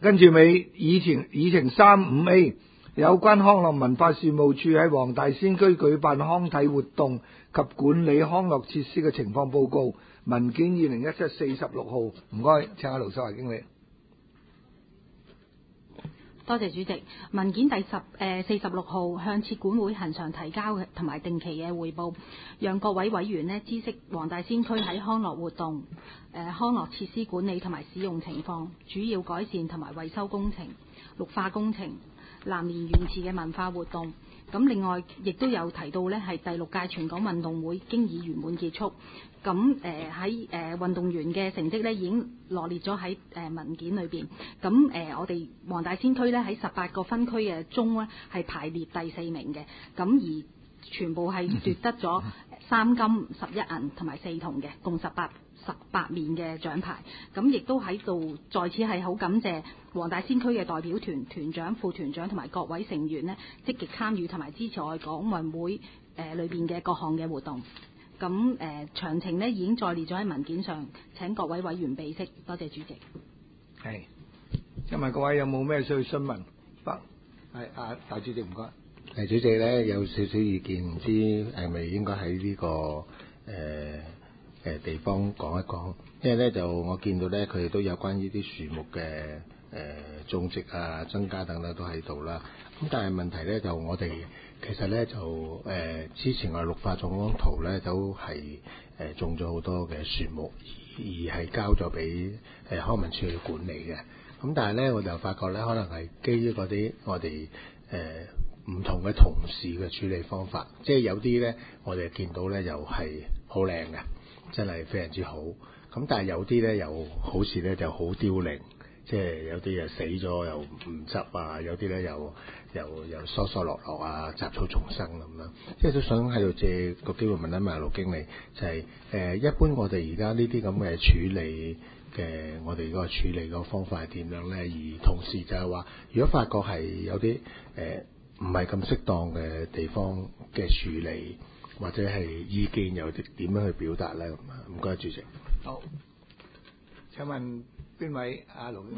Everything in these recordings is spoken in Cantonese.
跟住議程 35A 有關康樂文化事務處喺黃大仙區舉辦康體活動及管理康樂設施嘅情況報告，文件201746號。唔該，請阿盧秀華經理。 多謝主席。文件46號向設管會恆常提交同埋定期嘅匯報，讓各位委員知悉黃大仙區喺康樂活動、康樂設施管理同埋使用情況、主要改善同埋維修工程、綠化工程、南蓮園池嘅文化活動。咁另外亦都有提到呢係第6屆全港運動會經已圓滿結束。咁喺運動員嘅成績呢已經羅列咗喺文件裏邊。咁我哋黃大仙區呢喺18個分區嘅中呢係排列第4名嘅。咁而全部係奪得咗3金、11銀同埋4銅嘅，共18面嘅獎牌。咁亦都喺度在此係好感謝黃大仙區嘅代表團、團長、副團長同埋各位成員呢積極參與同埋支持我哋港運會裏邊嘅各項嘅活動。咁詳情呢已經載列咗喺文件上，請各位委員備悉。多謝主席。 係，請問各位有冇咩需要詢問？係大主席唔該。 主席咧有少少意見，唔知係咪應該喺呢個地方講一講，因為咧就我見到咧佢哋都有關於啲樹木嘅種植啊、增加等等都喺度啦。咁但係問題咧就我哋其實咧就之前我哋綠化總綱圖咧都係種咗好多嘅樹木，而係交咗俾康文署去管理嘅。咁但係咧我就發覺咧可能係基於嗰啲我哋唔同嘅同事嘅處理方法，即係有啲咧我哋見到咧又係好靚嘅，真係非常之好。咁但係有啲咧又好似咧就好凋零，即係有啲又死咗又唔執啊，有啲咧又疏疏落落啊，雜草叢生咁樣。即係都想喺度借個機會問一問盧經理，就係一般我哋而家呢啲咁嘅處理嘅，我哋嗰個處理個方法係點樣咧？而同時就係話，如果發覺係有啲唔係咁適當嘅地方嘅處理，或者係意見又點樣去表達咧？咁啊，唔該主席。 好，請問邊位盧經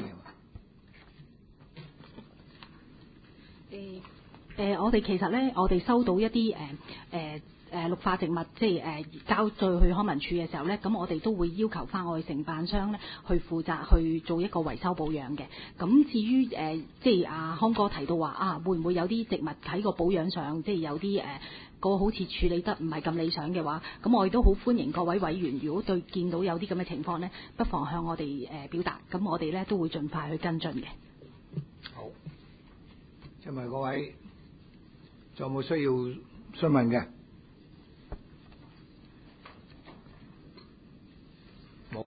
理？ 我哋其實咧，我哋收到一啲綠化植物，即係交咗去康文署嘅時候咧，咁我哋都會要求翻我哋承辦商咧去負責去做一個維修保養嘅。咁至於即係阿康哥提到話會唔會有啲植物喺個保養上，即係有啲個好似處理得唔係咁理想嘅話，咁我哋都好歡迎各位委員，如果見到有啲咁嘅情況咧，不妨向我哋表達，咁我哋咧都會盡快去跟進嘅。 好，請問各位仲有冇需要詢問嘅？